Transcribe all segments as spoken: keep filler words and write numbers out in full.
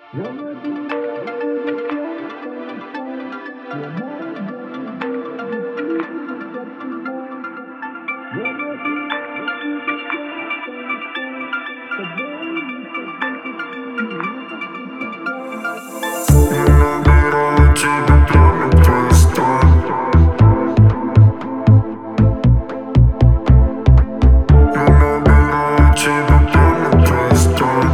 Набираю тебя прямо в твой стан. Я набираю тебя прямо в твой стан.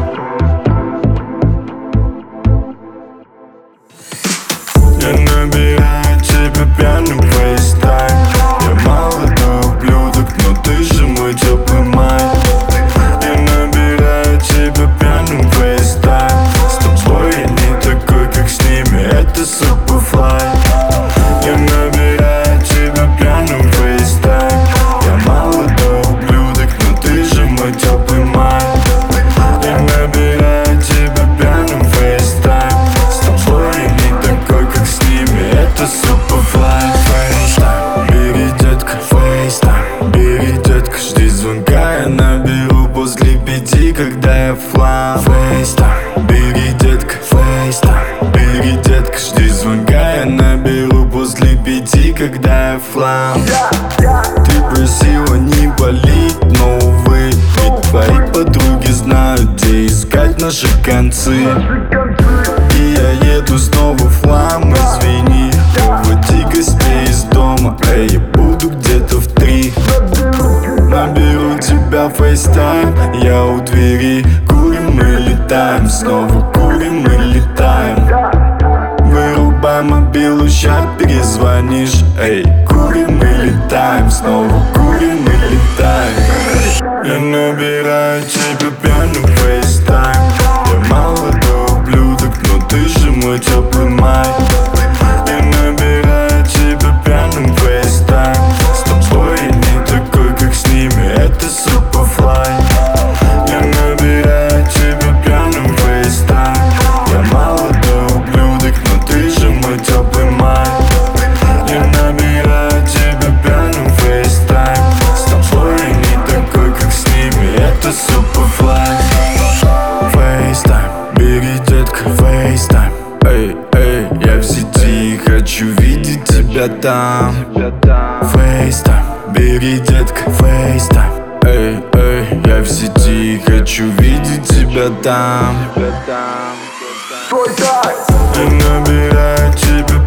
Я набираю тебя пьяным фейстайм. Я молодой ублюдок, но ты же мой теплый май. Я набираю тебя пьяным фейстайм. С тобой я не такой, как с ними, это Superfly. Я набираю тебя пьяным фейстайм. Я молодой ублюдок, но ты же мой теплый май. Я набираю тебя пьяным фейстайм. С тобой я не такой, как с ними, это Superfly. Фейстайм, бери, детка, фейстайм. Бери, детка, жди звонка, я наберу после пяти, когда я флам. Фейстайм, бери, детка, фейстайм. Бери, детка, жди звонка, я наберу после пяти, когда я флам. Ты просила не болеть, но увы, ведь твои подруги знают, где искать наши концы. И я еду снова флам, извини. Уводи гостей из дома, эй, я буду где-то в три. Наберу тебя фейстайм, я у двери. Курим и летаем, снова курим и летаем. Вырубай мобилу, ща перезвонишь. Эй, курим и летаем, снова курим и летаем. Я набираю тебя пьяным фейстайм. Я молодой ублюдок, но ты же мой теплый май. Я набираю тебя пьяным фейстайм. С тобой я не такой, как с ними, это Superfly. Я набираю тебя пьяным фейстайм. Я молодой ублюдок, но ты же мой теплый май. Я набираю тебя пьяным фейстайм. С тобой я не такой, как с ними, это Superfly. Фейстайм, бери, детка, фейстайм. Эй, эй, я в сети, хочу видеть тебя там. Фейстайм, бери, детка, фейстайм. Эй, эй, я в сети, хочу видеть тебя там. Я набираю тебя